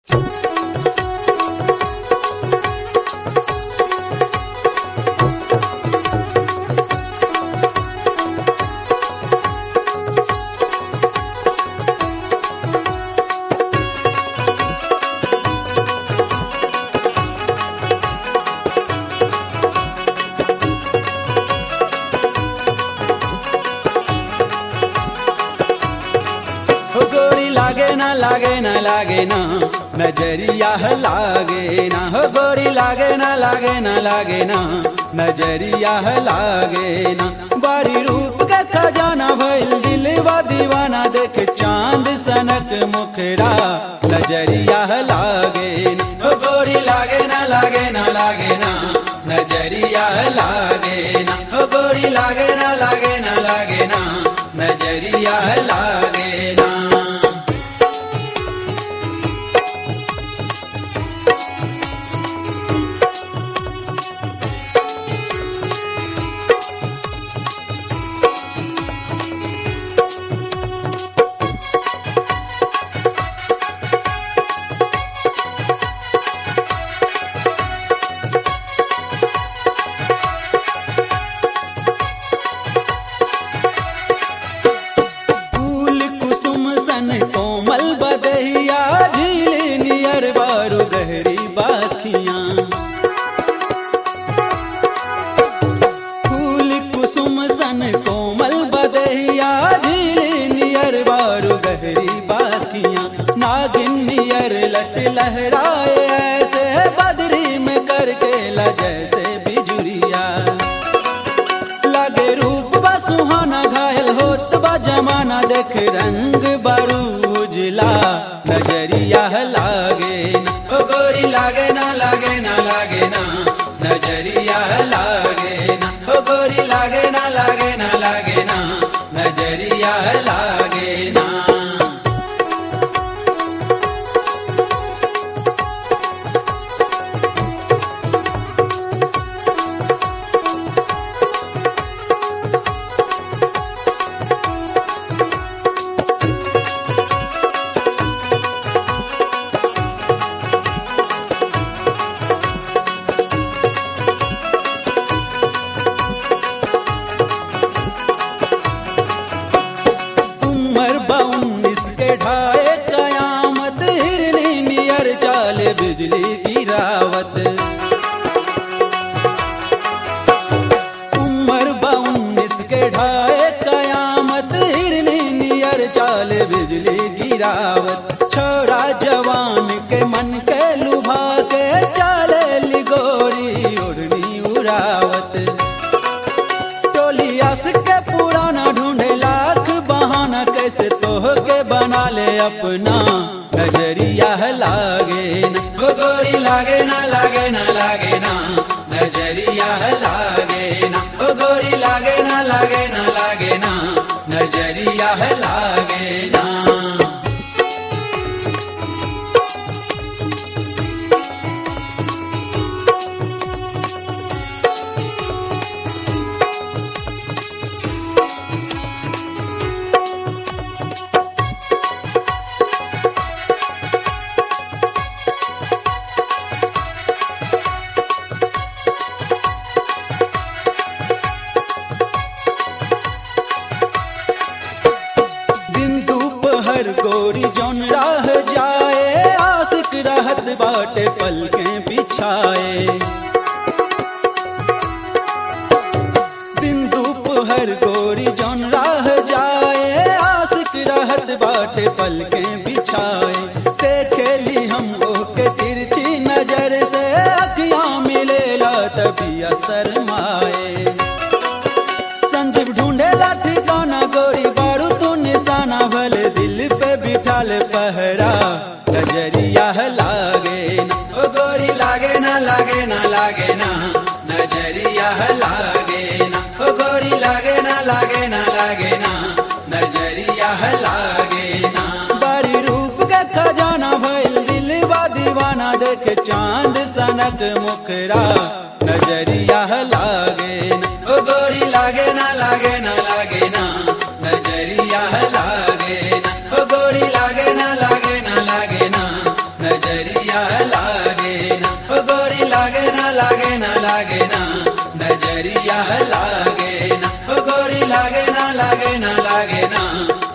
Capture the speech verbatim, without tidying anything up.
गोरी लागे ना लागे ना लागे ना नजरिया लागे ना हो गोरी लागे ना लागे ना लागे ना नजरिया लागे ना बारी रूप के खजाना भइल दिलवा दीवाना देख चांद सनक मुखरा नजरिया लागे ना हो गोरी लागे ना लागे ना लागे ना नजरिया लागे ना हो गोरी लागे ना लागे ना लागे ना नजरिया लागे ना। कोमल बदहिया झील नियर बारू गहरी बाखियां फूल कुसुम सन कोमल बदहिया झील नियर बारू गहरी बाखियां नागिन नियर लट लहराए ऐसे बदरी में करके ला जैसे बिजुरिया लगे रूप बा सुहाना घायल होत बा जमाना देख रंग बारू उजला नजरिया लागे ना ओ गोरी लागे ना लागे ना लागे ना नजरिया लागे ना ओ गोरी लागे ना लागे ना लागे ना नजरिया लागे ना। कयामत हिरनी नियर चाल बिजली की रावत उम्र बाउन्नीस के ढाए कयामत हिरनी नियर चाल बिजली की रावत छोरा जवान के मन के लुभा के चाले लिगोरी उड़नी उड़ावत टोली आस के पुराना ढूंढे लाख बहाना कैसे तोह के बना ले अपना नजरिया लागे ना ओ गोरी लागे ना लागे ना लागे ना नजरिया लागे ना ओ गोरी लागे ना लागे ना लागे ना नजरिया लागे ना। गोरी जौन राह जाए आशिक रहत बाटे पलकें बिछाए दिन दोपहर गोरी जौन राह जाए आशिक रहत बाटे पलकें बिछाए देखेली हम के तिरछी नजर से अखियां मिलेला तभी असर माए संजीव ढूंढेला ठिकाना गोरी बारू तू निशाना भले दिल पे बिठाल पहरा नजरिया लागे ना ओ गोरी लागे ना लागे ना लागे ना नजरिया लागे ना ओ गोरी लागे ना लागे ना लागे ना नजरिया लागे ना बारी रूप के खजाना भइल दिलवा दीवाना देख चांद सनक मुखरा नजरिया लागे ना ओ गोरी लागे ना लागे ना लागे ना नजरिया लागे ना ओ गोरी लागे ना लागे ना लागे ना नजरिया लागे ना नजरिया लागे ना ओ गोरी लागे ना लागे ना लागे ना